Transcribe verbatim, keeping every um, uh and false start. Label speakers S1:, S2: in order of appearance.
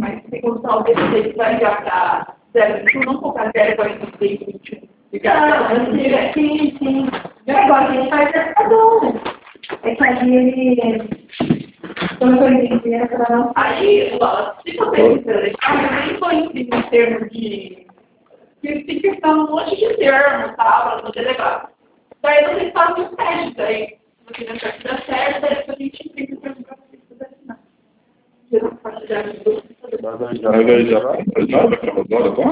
S1: mas se contar o D C que vai ligar para zero vinte e um, não colocar zero quarenta e seis vinte e um.
S2: Não, eu sim, sim. Agora a gente faz gestador, né? É que ali ele. Quando eu entendi, era para não.
S1: Aí, se você quiser deixar, eu nem estou em termos de. Porque tem questão um monte de termos, tá? Para você levar. Daí vocês fazem os testes aí. Se você achar que dá certo, daí a gente imprime o termo para vocês poderem assinar. Já compartilhar com
S3: Mas aí já vai, já vai, já vai,